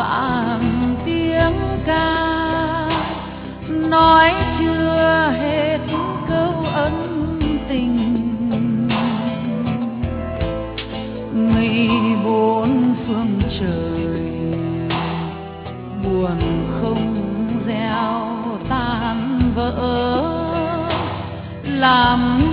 vang tiếng ca, nói chưa hết câu ân tình. Mây bốn phương trời buồn không gieo tan vỡ, làm